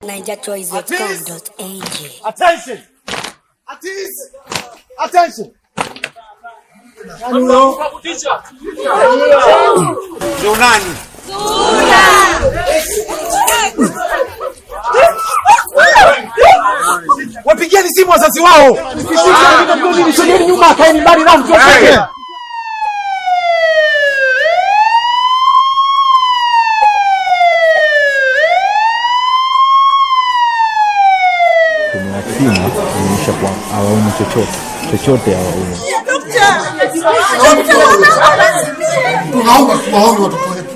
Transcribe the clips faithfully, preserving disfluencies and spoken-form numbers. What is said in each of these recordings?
Niger Choice dot com dot A G. Attention! Attention! Attention! Hello. Zonani. Wapigieni simu wazazi wao. Nisogeni nyuma, kaeni mbali na mtu wake. Tumewapima kuonyesha kwa hawaoni chochote chochote hawaoni. Tunaomba tuwaombe watoto wetu.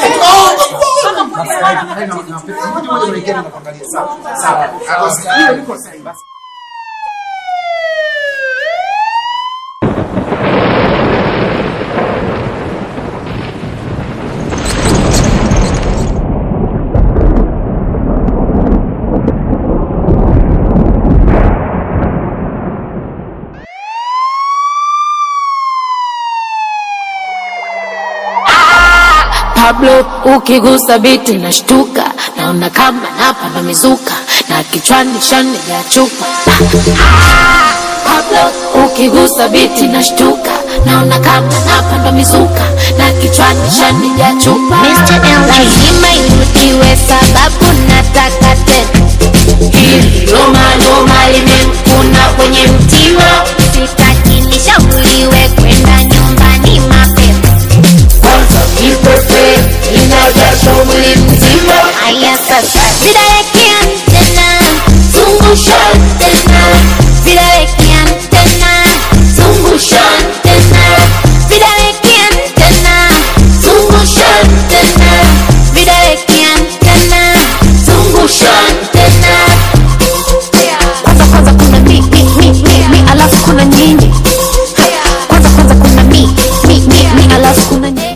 Pablo ukigusa biti na shtuka, naona kama napanda mizuka na kichwani shani ya chupa. Pablo ukigusa biti na shtuka, naona kama napanda mizuka na kichwani shani ya chupa. mister L G, lazima irudiwe sababu nataka tena. Hili loma loma limekuna kwenye mtima, sitaki nishauriwe kwenda nyumbani mapema. kwanza kipepe inajasho mwili mzima. Haya sasa vidawekea tena, Zungusha tena, vidawekea tena, zungusha tena, vidawekea tena, zungusha tena, vidawekea tena, zungusha tena. kwanza kwanza kuna mi mi mi mi mi alafu kuna nyinyi. Kwanza kwanza kuna mi mi mi mi alafu kuna nyinyi.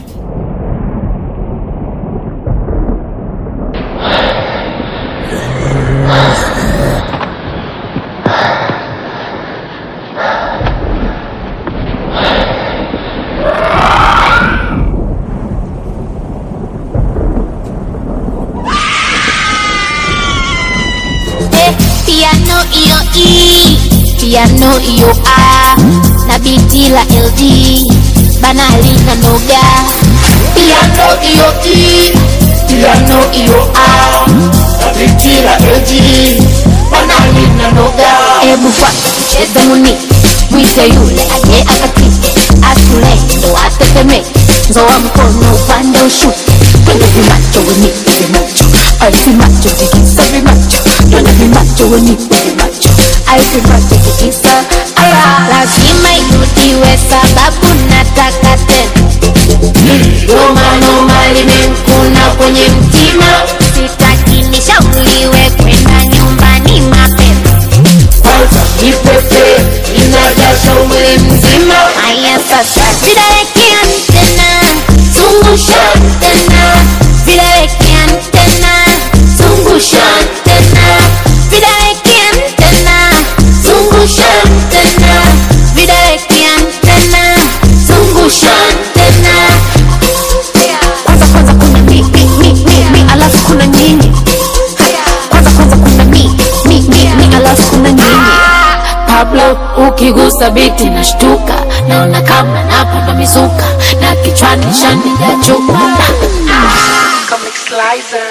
Piano iyo E, piano iyo A, na biti la L G, banali na noga. Piano iyo E, piano iyo A, biti la L G, banali na noga. Ebu kwa cheza muni, mwite yule aje akati, asule ndo ateteme, nzoa mkono upande ushuke. Twende vimacho wenipe vimacho, ay vimacho tikisa vimacho. Twende vimacho wenipe vimacho, ay vimacho tikisa. Aya, lazima irudiwe sababu nataka tena. Loma loma limekuna kwenye mtima, Sitaki nishauriwe kwenda nyumbani mapema. kwanza kipepe inajasho mwili mzima. Haya sasa vidawekea tena, Zungusha tena, vidawekea tena, zungusha tena, vidawekea tena, zungusha tena, vidawekea tena, zungusha tena. kwanza kwanza kuna mi mi mi mi mi alafu kuna nyinyi. Kwanza kwanza kuna mi mi mi mi alafu kuna nyinyi. Pablo ukigusa biti na shtuka, naona kama napanda mizuka na kichwani shani ya chupa. Comic Slicer.